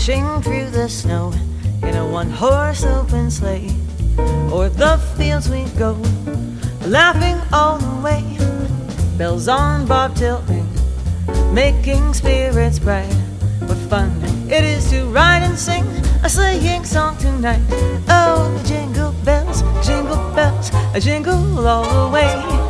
dashing through the snow in a one-horse open sleigh. O'er the fields we go, laughing all the way. Bells on bobtail ring, making spirits bright. What fun it is to ride and sing a sleighing song tonight. Oh, jingle bells, jingle all the way.